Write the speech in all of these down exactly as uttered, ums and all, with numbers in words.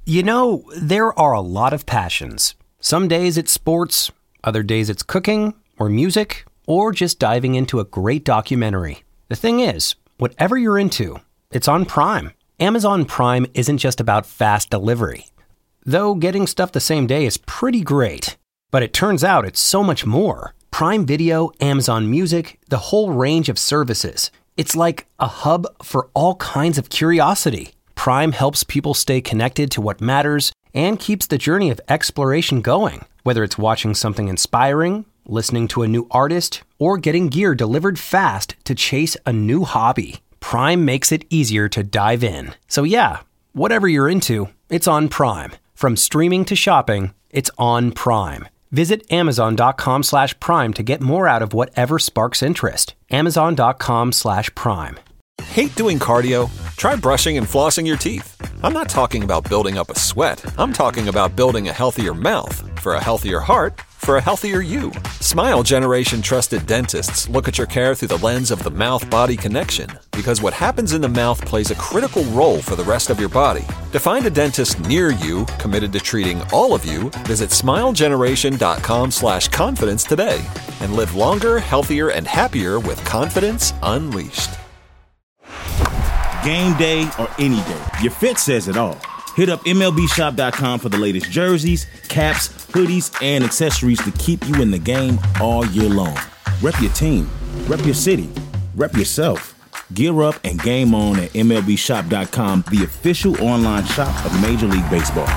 You know, there are a lot of passions. Some days it's sports, other days it's cooking or music, or just diving into a great documentary. The thing is, whatever you're into, it's on Prime. Amazon Prime isn't just about fast delivery. Though getting stuff the same day is pretty great. But it turns out it's so much more. Prime Video, Amazon Music, the whole range of services. It's like a hub for all kinds of curiosity. Prime helps people stay connected to what matters and keeps the journey of exploration going. Whether it's watching something inspiring, listening to a new artist, or getting gear delivered fast to chase a new hobby, Prime makes it easier to dive in. So yeah, whatever you're into, it's on Prime. From streaming to shopping, it's on Prime. Visit amazon.com slash prime to get more out of whatever sparks interest. Amazon.com slash prime. Hate doing cardio? Try brushing and flossing your teeth. I'm not talking about building up a sweat. I'm talking about building a healthier mouth. For a healthier heart, for a healthier you. Smile Generation trusted dentists look at your care through the lens of the mouth-body connection, because what happens in the mouth plays a critical role for the rest of your body. To find a dentist near you committed to treating all of you, visit smilegeneration.com slash confidence today and live longer, healthier, and happier with confidence unleashed. Game day or any day, your fit says it all. Hit up M L B shop dot com for the latest jerseys, caps, hoodies, and accessories to keep you in the game all year long. Rep your team, rep your city, rep yourself. Gear up and game on at M L B shop dot com, the official online shop of Major League Baseball.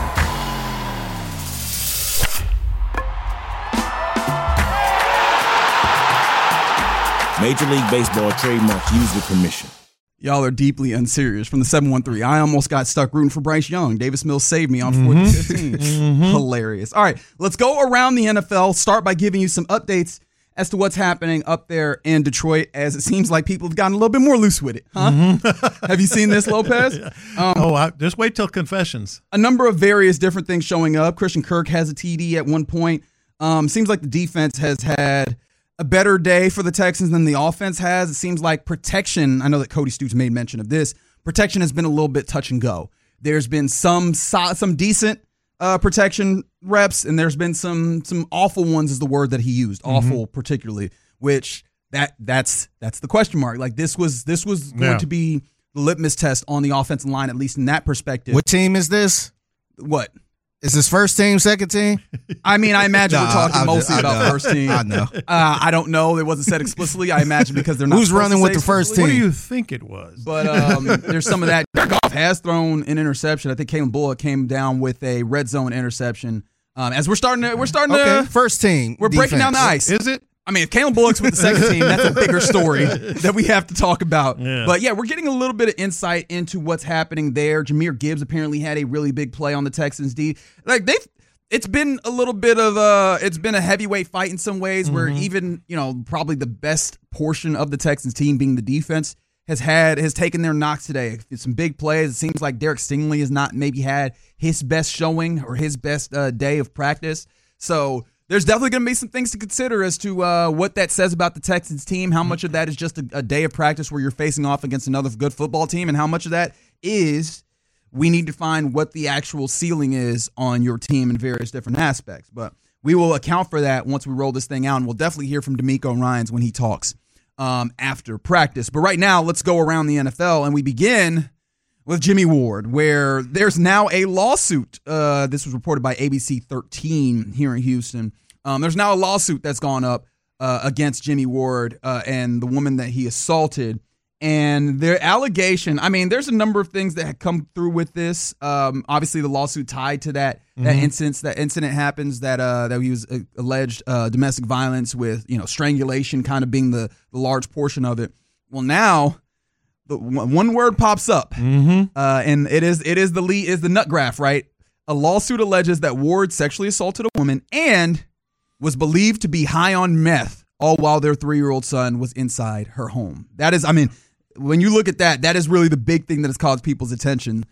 Major League Baseball trademark used with permission. Y'all are deeply unserious. From the seven one three, I almost got stuck rooting for Bryce Young. Davis Mills saved me on fourth and fifteen. Mm-hmm. Hilarious. All right, let's go around the N F L. Start by giving you some updates as to what's happening up there in Detroit, as it seems like people have gotten a little bit more loose with it. Huh? Mm-hmm. Have you seen this, Lopez? Um, oh, I, just wait till confessions. A number of various different things showing up. Christian Kirk has a T D at one point. Um, seems like the defense has had a better day for the Texans than the offense has. It seems like protection, I know that Cody Stoops made mention of this, protection has been a little bit touch and go. There's been some some decent uh, protection reps, and there's been some some awful ones is the word that he used, mm-hmm. awful particularly, which that that's that's the question mark. Like this was this was going yeah. to be the litmus test on the offensive line, at least in that perspective. What team is this? What? Is this first team, second team? I mean, I imagine no, we're talking I, I, mostly I about first team. I know. Uh, I don't know. It wasn't said explicitly. I imagine because they're not. Who's running with the first team? What do you think it was? But um, there's some of that. Goff has thrown an interception. I think Kalen Bullock came down with a red zone interception. Um, as we're starting to, we're starting okay. to first team. We're defense. breaking down the ice. Is it? I mean, if Kalen Bullock's with the second team, that's a bigger story that we have to talk about. Yeah. But yeah, we're getting a little bit of insight into what's happening there. Jahmyr Gibbs apparently had a really big play on the Texans D. Like they've. It's been a little bit of a, it's been a heavyweight fight in some ways mm-hmm. where even, you know, probably the best portion of the Texans team being the defense has had, has taken their knocks today. It's some big plays. It seems like Derek Stingley has not maybe had his best showing or his best uh, day of practice. So there's definitely going to be some things to consider as to uh, what that says about the Texans team, how much of that is just a, a day of practice where you're facing off against another good football team, and how much of that is we need to find what the actual ceiling is on your team in various different aspects. But we will account for that once we roll this thing out, and we'll definitely hear from DeMeco Ryans when he talks um, after practice. But right now, let's go around the N F L, and we begin with Jimmy Ward, where there's now a lawsuit. Uh, this was reported by A B C thirteen here in Houston. Um, there's now a lawsuit that's gone up uh, against Jimmy Ward uh, and the woman that he assaulted. And their allegation, I mean, there's a number of things that have come through with this. Um, obviously, the lawsuit tied to that that mm-hmm. incident. That incident happens that uh, that he was uh, alleged uh, domestic violence with, you know, strangulation kind of being the, the large portion of it. Well, now the one word pops up, mm-hmm. uh, and it is it is the lead is the nut graph, right? A lawsuit alleges that Ward sexually assaulted a woman and was believed to be high on meth, all while their three-year-old son was inside her home. That is, I mean. When you look at that, that is really the big thing that has caused people's attention.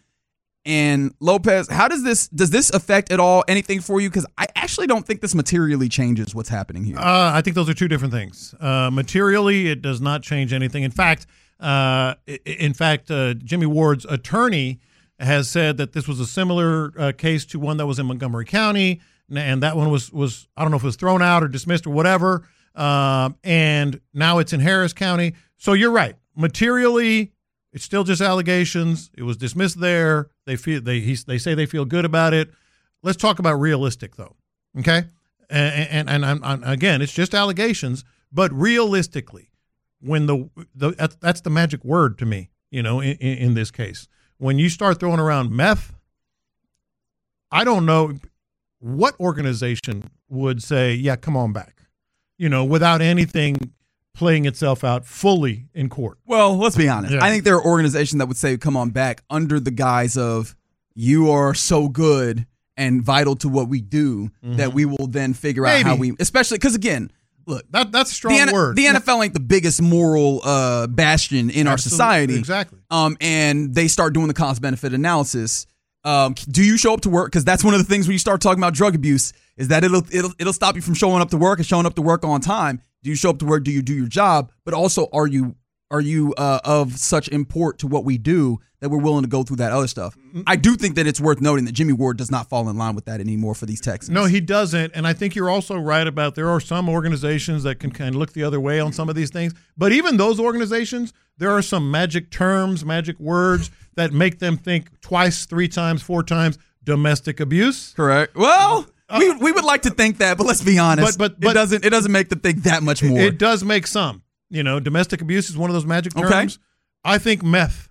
And Lopez, how does this does this affect at all anything for you? Because I actually don't think this materially changes what's happening here. Uh, I think those are two different things. Uh, materially, it does not change anything. In fact, uh, in fact, uh, Jimmy Ward's attorney has said that this was a similar uh, case to one that was in Montgomery County, and that one was, was I don't know if it was thrown out or dismissed or whatever, um, and now it's in Harris County. So you're right. Materially, it's still just allegations. It was dismissed there. They feel they he, they say they feel good about it. Let's talk about realistic, though, okay? And and, and I'm, I'm, again, it's just allegations, but realistically, when the, the that's, that's the magic word to me, you know, in, in, in this case. When you start throwing around meth, I don't know what organization would say, yeah, come on back, you know, without anything playing itself out fully in court. Well, let's be honest. Yeah. I think there are organizations that would say, come on back under the guise of you are so good and vital to what we do mm-hmm. that we will then figure Maybe. out how we, especially because, again, look, that, that's a strong the N- word. The N F L ain't the biggest moral uh, bastion in Absolutely. our society. Exactly. Um, and they start doing the cost-benefit analysis. Um, do you show up to work? Because that's one of the things when you start talking about drug abuse is that it'll, it'll it'll stop you from showing up to work and showing up to work on time. Do you show up to work? Do you do your job? But also, are you are you uh, of such import to what we do that we're willing to go through that other stuff? I do think that it's worth noting that Jimmy Ward does not fall in line with that anymore for these Texans. No, he doesn't. And I think you're also right about there are some organizations that can kind of look the other way on some of these things. But even those organizations, there are some magic terms, magic words that make them think twice, three times, four times domestic abuse. Correct. Well, we we would like to think that, but let's be honest. But, but, but it doesn't it doesn't make them think that much more. It does make some. You know, domestic abuse is one of those magic terms. Okay. I think meth.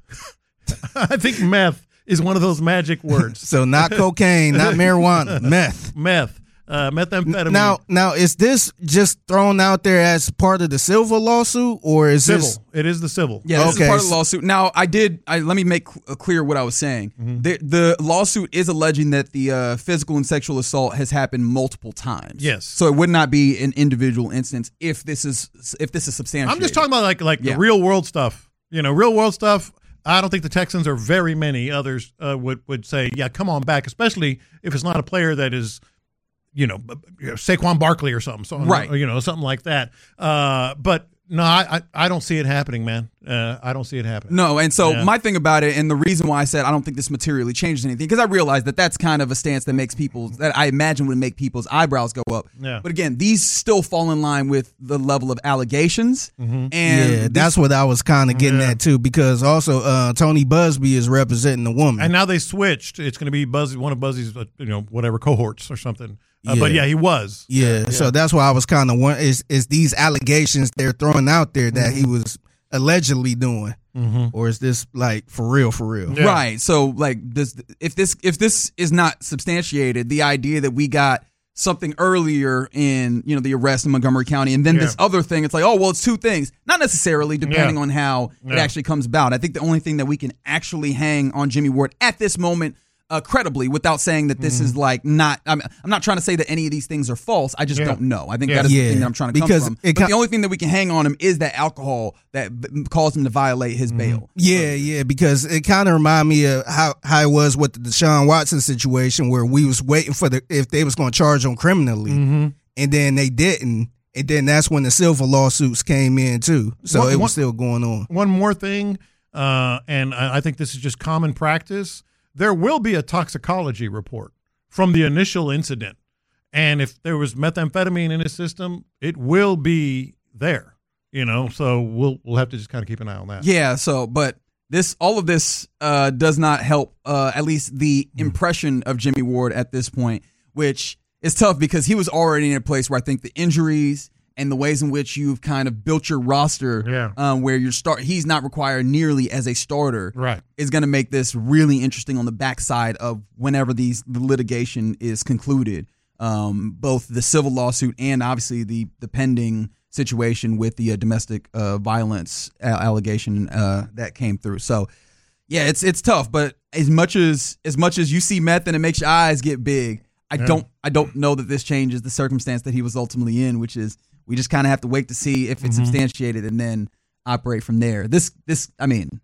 I think meth is one of those magic words. So not cocaine, not marijuana, meth. Meth. Uh, methamphetamine. Now, now is this just thrown out there as part of the Silva lawsuit, or is civil. this? It is the civil. Yeah, this Okay. is part of the lawsuit. Now, I did. I, let me make cl- clear what I was saying. Mm-hmm. The, the lawsuit is alleging that the uh, physical and sexual assault has happened multiple times. Yes. So it would not be an individual instance if this is if this is substantiated. I'm just talking about like like Yeah. the real world stuff. You know, real world stuff. I don't think the Texans or very many others uh, would would say, yeah, come on back, especially if it's not a player that is, you know, you know Saquon Barkley or something, so, right? You know, something like that. Uh, but no, I, I I don't see it happening, man. Uh, I don't see it happening. No, and so Yeah. my thing about it, and the reason why I said I don't think this materially changes anything, because I realize that that's kind of a stance that makes people, that I imagine would make people's eyebrows go up. Yeah. But again, these still fall in line with the level of allegations, Mm-hmm. and Yeah, this- that's what I was kind of getting Yeah. at too, because also uh, Tony Busby is representing the woman. And now they switched. It's going to be Buzz, one of Buzzy's, uh, you know, whatever cohorts or something. Uh, Yeah. But yeah, he was. Yeah, so that's why I was kind of wondering, is is these allegations they're throwing out there that he was allegedly doing, Mm-hmm. or is this like for real, for real? Yeah. Right. So like this if this if this is not substantiated, the idea that we got something earlier in, you know, the arrest in Montgomery County and then Yeah. this other thing, it's like, oh, well, it's two things. Not necessarily, depending Yeah. on how it Yeah. actually comes about. I think the only thing that we can actually hang on Jimmy Ward at this moment uh, credibly, without saying that this is like not, I'm, I'm not trying to say that any of these things are false. I just Yeah. don't know. I think Yeah. that is Yeah. the thing that I'm trying to come Because from. it But co- the only thing that we can hang on him is that alcohol that b- caused him to violate his bail. Yeah, yeah, because it kind of reminded me of how, how it was with the Deshaun Watson situation, where we was waiting for the if they was going to charge him criminally, Mm-hmm. and then they didn't, and then that's when the Silva lawsuits came in too. So One- it was one- still going on. One more thing, uh, and I, I think this is just common practice. There will be a toxicology report from the initial incident. And if there was methamphetamine in his system, it will be there. You know, so we'll we'll have to just kind of keep an eye on that. Yeah, so but this all of this uh, does not help uh, at least the impression of Jimmy Ward at this point, which is tough because he was already in a place where I think the injuries and the ways in which you've kind of built your roster, Yeah. um, where you're start he's not required nearly as a starter, Right. is going to make this really interesting on the backside of whenever these the litigation is concluded, um, both the civil lawsuit and obviously the the pending situation with the uh, domestic uh, violence a- allegation uh, that came through. So, yeah, it's it's tough. But as much as as much as you see meth and it makes your eyes get big, I Yeah. don't I don't know that this changes the circumstance that he was ultimately in, which is we just kind of have to wait to see if it's Mhm. substantiated and then operate from there. This this I mean,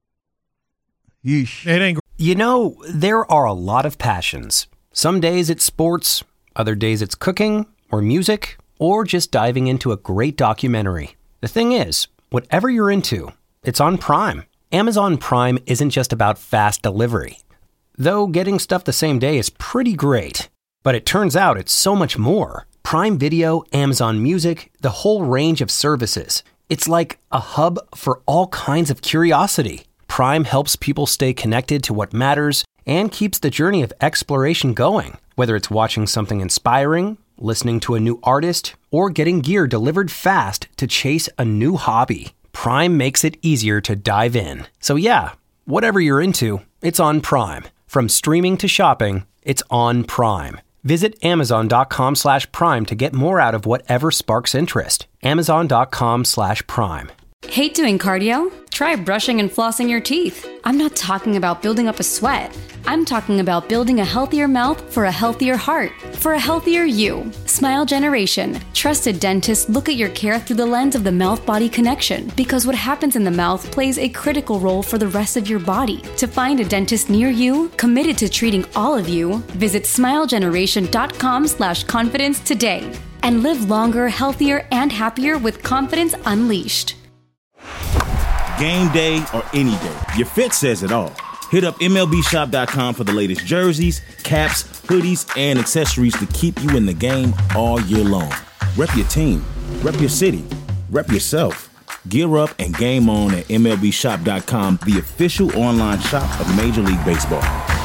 yeesh. It ain't You know, there are a lot of passions. Some days it's sports, other days it's cooking or music, or just diving into a great documentary. The thing is, whatever you're into, it's on Prime. Amazon Prime isn't just about fast delivery. though getting stuff the same day is pretty great. But it turns out it's so much more. Prime Video, Amazon Music, the whole range of services. It's like a hub for all kinds of curiosity. Prime helps people stay connected to what matters and keeps the journey of exploration going. Whether it's watching something inspiring, listening to a new artist, or getting gear delivered fast to chase a new hobby, Prime makes it easier to dive in. So yeah, whatever you're into, it's on Prime. From streaming to shopping, it's on Prime. Visit amazon.com slash prime to get more out of whatever sparks interest. Amazon.com slash prime. Hate doing cardio? Try brushing and flossing your teeth. I'm not talking about building up a sweat. I'm talking about building a healthier mouth for a healthier heart, for a healthier you. Smile Generation. Trusted dentists look at your care through the lens of the mouth-body connection, because what happens in the mouth plays a critical role for the rest of your body. To find a dentist near you, committed to treating all of you, visit smilegeneration.com slash confidence today. And live longer, healthier, and happier with confidence unleashed. Game day or any day, your fit says it all. Hit up M L B shop dot com for the latest jerseys, caps, hoodies, and accessories to keep you in the game all year long. Rep your team, rep your city, rep yourself. Gear up and game on at M L B shop dot com, the official online shop of Major League Baseball.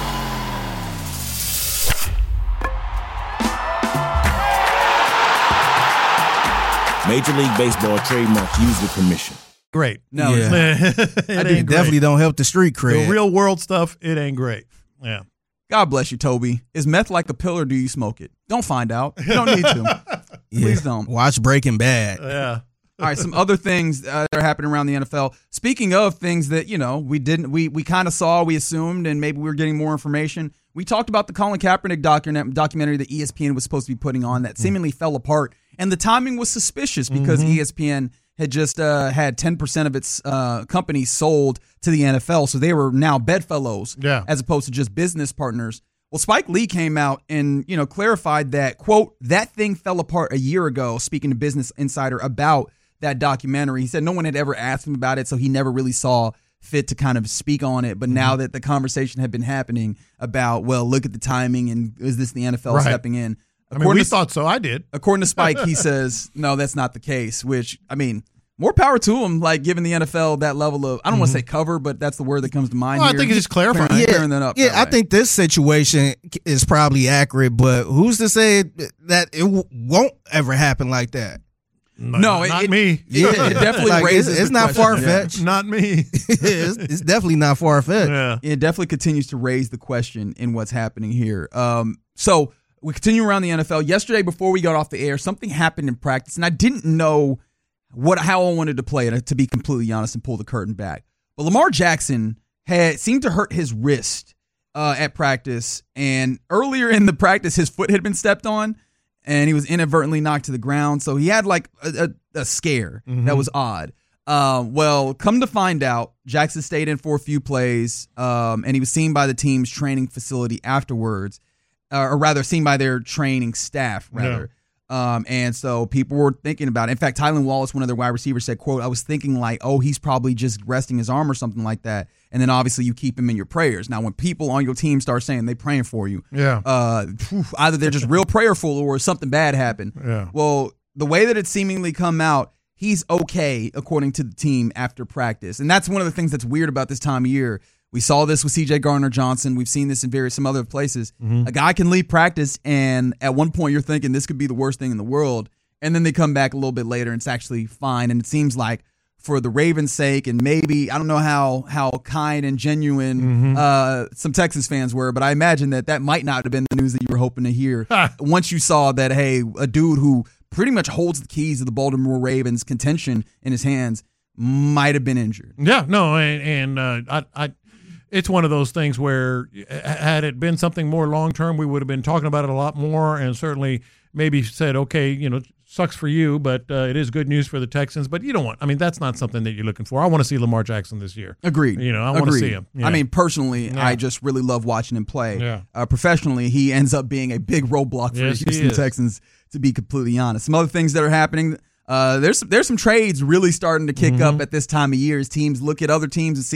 Major League Baseball trademark used with permission. Great. No, Yeah. it It ain't definitely great. don't help the street cred. The real world stuff, it ain't great. Yeah. God bless you, Toby. Is meth like a pill or do you smoke it? Don't find out. You don't need to. Yeah. Please don't. Watch Breaking Bad. Yeah. All right, some other things uh, that are happening around the N F L. Speaking of things that, you know, we didn't, we we kind of saw, we assumed, and maybe we were getting more information. We talked about the Colin Kaepernick docu- documentary that E S P N was supposed to be putting on that seemingly mm. fell apart. And the timing was suspicious because mm-hmm. E S P N had just uh, had ten percent of its uh, companies sold to the N F L. So they were now bedfellows yeah. as opposed to just business partners. Well, Spike Lee came out and, you know, clarified that, quote, that thing fell apart a year ago, speaking to Business Insider about that documentary. He said no one had ever asked him about it, so he never really saw fit to kind of speak on it. But mm-hmm. now that the conversation had been happening about, well, look at the timing and is this the N F L right. stepping in? I mean, we to, thought so. I did. According to Spike, he says, no, that's not the case, which, I mean, more power to him, like giving the N F L that level of, I don't mm-hmm. want to say cover, but that's the word that comes to mind well, here. I think it's just clarifying. Clearing, yeah, clearing that up. yeah that I think this situation is probably accurate, but who's to say that it w- won't ever happen like that? No, no not it, me. Yeah, it definitely like, raises It's, it's the not question. far-fetched. Yeah. Not me. it's, it's definitely not far-fetched. Yeah. It definitely continues to raise the question in what's happening here. Um, so we continue around the N F L. Yesterday, before we got off the air, something happened in practice, and I didn't know what how I wanted to play it, to be completely honest, and pull the curtain back. But Lamar Jackson had seemed to hurt his wrist uh, at practice, and earlier in the practice, his foot had been stepped on, and he was inadvertently knocked to the ground. So he had like a, a, a scare mm-hmm. that was odd. Uh, well, come to find out, Jackson stayed in for a few plays, um, and he was seen by the team's training facility afterwards, uh, or rather seen by their training staff, rather. Yeah. Um, and so people were thinking about it. In fact, Tylan Wallace, one of their wide receivers, said, quote, I was thinking like, oh, he's probably just resting his arm or something like that. And then obviously you keep him in your prayers. Now, when people on your team start saying they're praying for you, yeah, uh, either they're just real prayerful or something bad happened. Yeah. Well, the way that it's seemingly come out, he's okay, according to the team, after practice. And that's one of the things that's weird about this time of year. We saw this with C J Gardner-Johnson. We've seen this in various some other places. Mm-hmm. A guy can leave practice, and at one point you're thinking this could be the worst thing in the world, and then they come back a little bit later, and it's actually fine. And it seems like for the Ravens' sake, and maybe, I don't know how how kind and genuine mm-hmm. uh, some Texans fans were, but I imagine that that might not have been the news that you were hoping to hear once you saw that, hey, a dude who pretty much holds the keys of the Baltimore Ravens' contention in his hands might have been injured. Yeah, no, and, and uh, I, I, it's one of those things where had it been something more long-term, we would have been talking about it a lot more and certainly maybe said, okay, you know, sucks for you, but uh, it is good news for the Texans. But you don't want, I mean, that's not something that you're looking for. I want to see Lamar Jackson this year. Agreed. You know, I want to see him. Yeah. I mean, personally, yeah. I just really love watching him play. Yeah. Uh, professionally, he ends up being a big roadblock for yes, the Houston Texans, to be completely honest. Some other things that are happening, uh, there's, there's some trades really starting to kick mm-hmm. up at this time of year as teams look at other teams and see,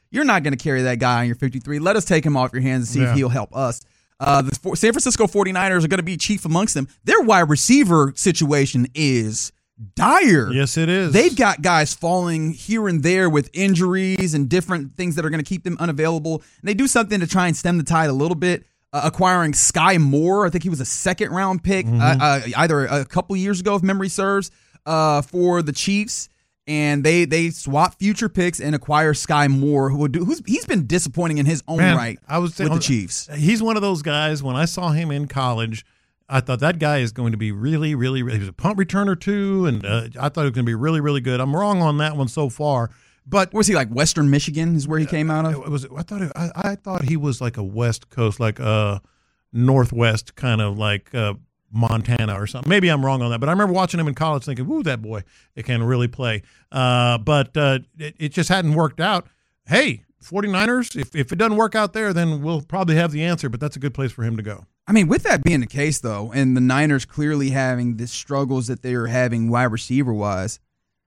You're not going to carry that guy on your fifty-three. Let us take him off your hands and see Yeah. if he'll help us. Uh, the San Francisco forty-niners are going to be chief amongst them. Their wide receiver situation is dire. Yes, it is. They've got guys falling here and there with injuries and different things that are going to keep them unavailable. And they do something to try and stem the tide a little bit, uh, acquiring Sky Moore. I think he was a second round pick, Mm-hmm. uh, uh, either a couple years ago, if memory serves, uh, for the Chiefs. And they they swap future picks and acquire Sky Moore, who would do, who's he's been disappointing in his own Man, right I was with the Chiefs. He's one of those guys. When I saw him in college, I thought that guy is going to be really, really, really. He was a punt returner too, and uh, I thought he was going to be really, really good. I'm wrong on that one so far, but Was he like Western Michigan? Is where he came out of? it was. I thought. It, I, I thought he was like a West Coast, like a Northwest kind of like uh, Montana or something. Maybe I'm wrong on that, but I remember watching him in college, thinking, "Ooh, that boy, it can really play." Uh, but uh, it, it just hadn't worked out. Hey, forty-niners, if if it doesn't work out there, then we'll probably have the answer. But that's a good place for him to go. I mean, with that being the case, though, and the Niners clearly having the struggles that they're having wide receiver wise,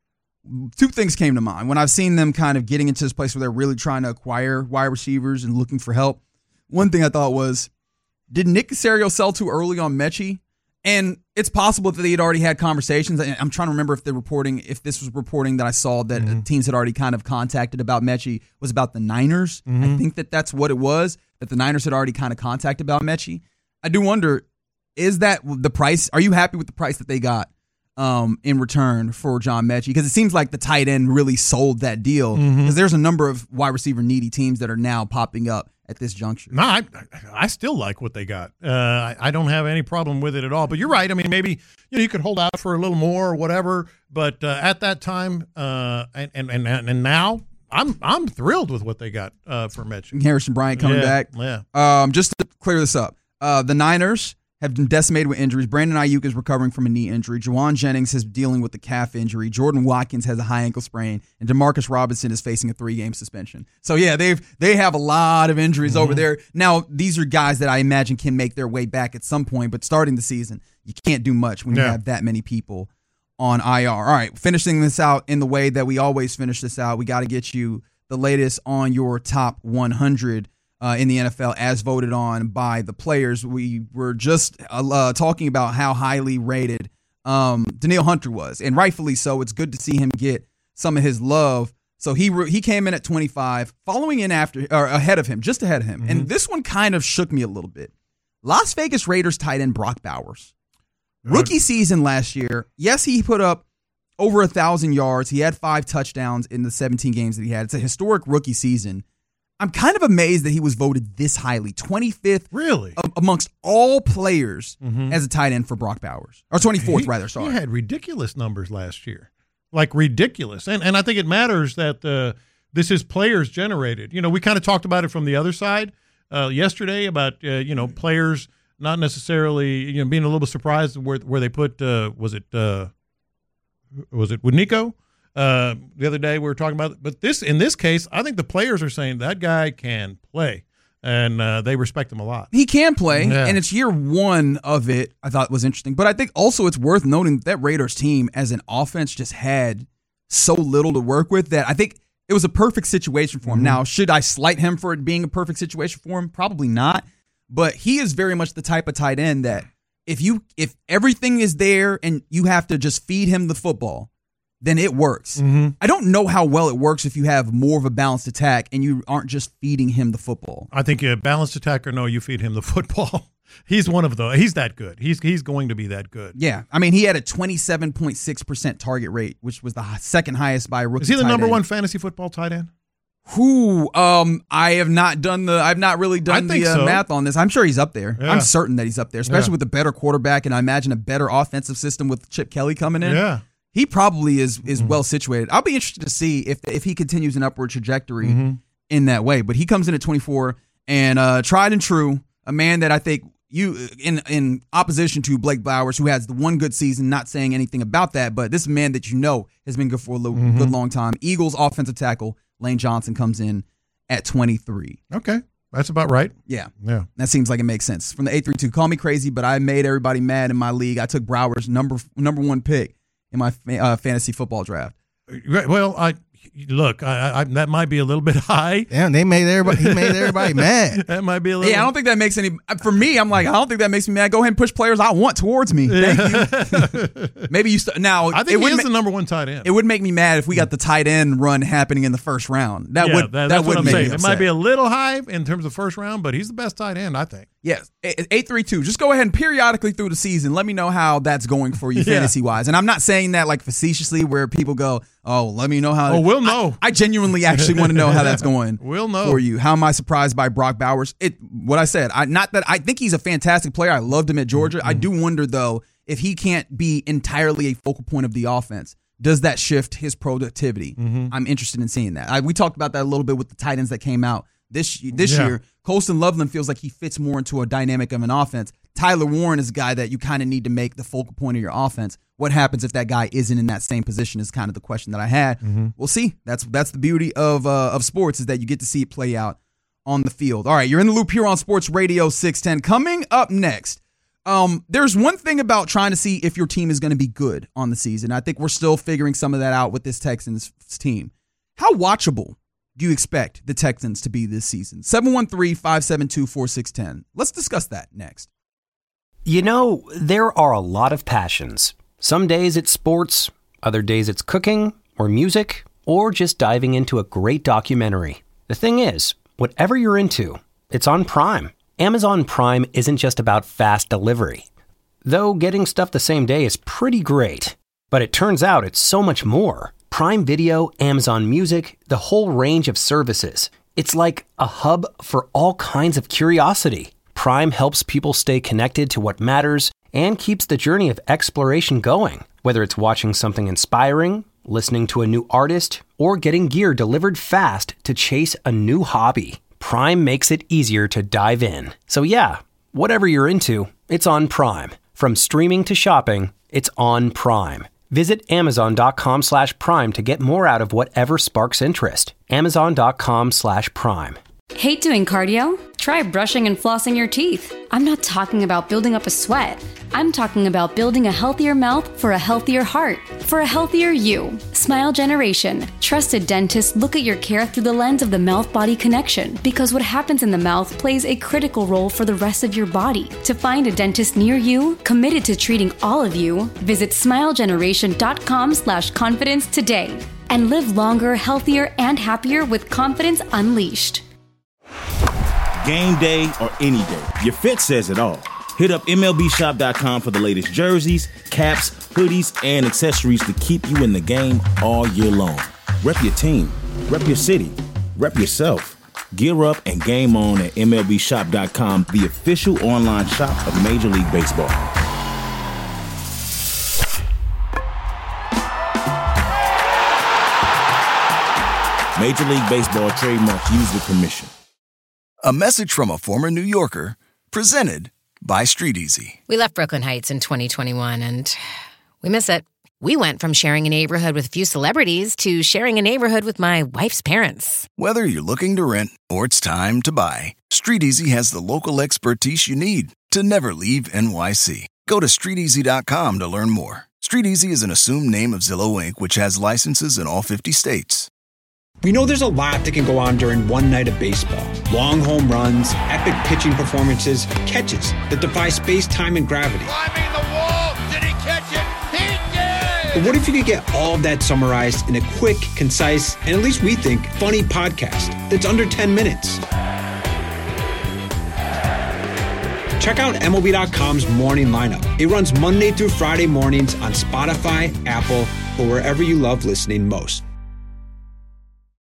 two things came to mind. When I've seen them kind of getting into this place where they're really trying to acquire wide receivers and looking for help, one thing I thought was, did Nick Caserio sell too early on Mechie? And it's possible that they had already had conversations. I'm trying to remember if the reporting, if this was reporting that I saw that Mm-hmm. teams had already kind of contacted about Mechie was about the Niners. Mm-hmm. I think that that's what it was, that the Niners had already kind of contacted about Mechie. I do wonder, is that the price? Are you happy with the price that they got um, in return for John Mechie? Because it seems like the tight end really sold that deal. Because Mm-hmm. there's a number of wide receiver needy teams that are now popping up at this juncture. No, I, I still like what they got. Uh, I, I don't have any problem with it at all. But you're right. I mean, maybe you know you could hold out for a little more or whatever. But uh, at that time, uh, and, and and and now, I'm I'm thrilled with what they got uh, for Mechie. Harrison Bryant coming Yeah, back. yeah. Um, just to clear this up, uh, the Niners have been decimated with injuries. Brandon Ayuk is recovering from a knee injury. Juwan Jennings is dealing with the calf injury. Jordan Watkins has a high ankle sprain, and Demarcus Robinson is facing a three-game suspension. So yeah, they've they have a lot of injuries Mm-hmm. over there. Now these are guys that I imagine can make their way back at some point, but starting the season, you can't do much when you Yeah. have that many people on I R. All right, finishing this out in the way that we always finish this out, we got to get you the latest on your top one hundred uh, in the N F L as voted on by the players. We were just uh, talking about how highly rated um, Danielle Hunter was, and rightfully so. It's good to see him get some of his love. So he re- he came in at twenty-five, following in after or ahead of him, just ahead of him. And this one kind of shook me a little bit. Las Vegas Raiders tight end Brock Bowers. Rookie season last year, yes, he put up over a thousand yards. He had five touchdowns in the seventeen games that he had. It's a historic rookie season. I'm kind of amazed that he was voted this highly, twenty-fifth Really? a- amongst all players as a tight end for Brock Bowers, or twenty-fourth He- rather. Sorry, He had ridiculous numbers last year, like ridiculous. And and I think it matters that uh, this is players generated. You know, we kind of talked about it from the other side uh, yesterday about uh, you know players not necessarily you know being a little bit surprised where where they put uh, was it uh, was it with Nico uh, the other day we were talking about it. But this in this case I think the players are saying that guy can play and uh, they respect him a lot. he can play, Yeah. and it's year one of it. I thought was interesting, but I think also it's worth noting that, that Raiders team as an offense just had so little to work with that I think it was a perfect situation for him. Mm-hmm. Now, should I slight him for it being a perfect situation for him? Probably not. But he is very much the type of tight end that if you if everything is there and you have to just feed him the football, then it works. Mm-hmm. I don't know how well it works if you have more of a balanced attack and you aren't just feeding him the football. I think a balanced attacker, no, you feed him the football. He's one of those. He's that good. He's he's going to be that good. Yeah, I mean he had a twenty-seven point six percent target rate, which was the hi- second highest by a rookie. Is he the tight number end. one fantasy football tight end? Who? Um, I have not done the. I've not really done I think the uh, so. math on this. I'm sure he's up there. Yeah. I'm certain that he's up there, especially Yeah. with a better quarterback, and I imagine a better offensive system with Chip Kelly coming in. Yeah. He probably is is Mm-hmm. well situated. I'll be interested to see if if he continues an upward trajectory Mm-hmm. in that way. But he comes in at twenty-four and uh, tried and true, a man that I think you in in opposition to Blake Bowers, who has the one good season. Not saying anything about that, but this man that you know has been good for a little, Mm-hmm. good long time. Eagles offensive tackle Lane Johnson comes in at twenty-three. Okay. That's about right. Yeah. Yeah. That seems like it makes sense. From the eight three two, call me crazy, but I made everybody mad in my league. I took Browers number number one pick in my uh, fantasy football draft. Right. Well, I look, I, I, that might be a little bit high. Yeah, they made everybody. He made everybody mad. That might be a little. Yeah, I don't think that makes any. For me, I'm like, I don't think that makes me mad. Go ahead and push players I want towards me. Thank you. Maybe you st- now. I think it he would is ma- the number one tight end. It would make me mad if we got the tight end run happening in the first round. That yeah, would that, that that's would what I'm make saying. me It might upset. be a little high in terms of first round, but he's the best tight end, I think. Yes, eight three two. Just go ahead and periodically through the season, let me know how that's going for you Yeah. fantasy wise. And I'm not saying that like facetiously, where people go, "Oh, let me know how." Oh, we'll know. I, I genuinely actually want to know how that's going. We'll know for you. How am I surprised by Brock Bowers? It what I said. I not that I think he's a fantastic player. I loved him at Georgia. Mm-hmm. I do wonder though if he can't be entirely a focal point of the offense. Does that shift his productivity? Mm-hmm. I'm interested in seeing that. I, we talked about that a little bit with the tight ends that came out this this Yeah. year. Colston Loveland feels like he fits more into a dynamic of an offense. Tyler Warren is a guy that you kind of need to make the focal point of your offense. What happens if that guy isn't in that same position is kind of the question that I had. Mm-hmm. We'll see. That's that's the beauty of uh, of sports is that you get to see it play out on the field. All right, you're in the loop here on Sports Radio six ten. Coming up next, um, there's one thing about trying to see if your team is going to be good on the season. I think we're still figuring some of that out with this Texans team. How watchable do you expect the Texans to be this season? seven one three, five seven two, four six one zero. Let's discuss that next. You know, there are a lot of passions. Some days it's sports, other days it's cooking or music, or just diving into a great documentary. The thing is, whatever you're into, it's on Prime. Amazon Prime isn't just about fast delivery. Though getting stuff the same day is pretty great. But it turns out it's so much more. Prime Video, Amazon Music, the whole range of services. It's like a hub for all kinds of curiosity. Prime helps people stay connected to what matters and keeps the journey of exploration going. Whether it's watching something inspiring, listening to a new artist, or getting gear delivered fast to chase a new hobby, Prime makes it easier to dive in. So yeah, whatever you're into, it's on Prime. From streaming to shopping, it's on Prime. Visit amazon.com slash prime to get more out of whatever sparks interest. Amazon.com slash prime. Hate doing cardio? Try brushing and flossing your teeth. I'm not talking about building up a sweat. I'm talking about building a healthier mouth for a healthier heart, for a healthier you. Smile Generation. Trusted dentists look at your care through the lens of the mouth-body connection because what happens in the mouth plays a critical role for the rest of your body. To find a dentist near you, committed to treating all of you, visit smilegeneration.com slash confidence today and live longer, healthier, and happier with confidence unleashed. Game day or any day, your fit says it all. Hit up M L B shop dot com for the latest jerseys, caps, hoodies, and accessories to keep you in the game all year long. Rep your team, rep your city, rep yourself. Gear up and game on at M L B shop dot com, the official online shop of Major League Baseball. Major League Baseball trademark used with permission. A message from a former New Yorker, presented by Street Easy. We left Brooklyn Heights in twenty twenty-one, and we miss it. We went from sharing a neighborhood with a few celebrities to sharing a neighborhood with my wife's parents. Whether you're looking to rent or it's time to buy, Street Easy has the local expertise you need to never leave N Y C. Go to street easy dot com to learn more. Street Easy is an assumed name of Zillow Incorporated, which has licenses in all fifty states. We know there's a lot that can go on during one night of baseball. Long home runs, epic pitching performances, catches that defy space, time, and gravity. Climbing the wall, did he catch it? He did! But what if you could get all of that summarized in a quick, concise, and at least we think, funny podcast that's under ten minutes? Check out M L B dot com's Morning Lineup. It runs Monday through Friday mornings on Spotify, Apple, or wherever you love listening most.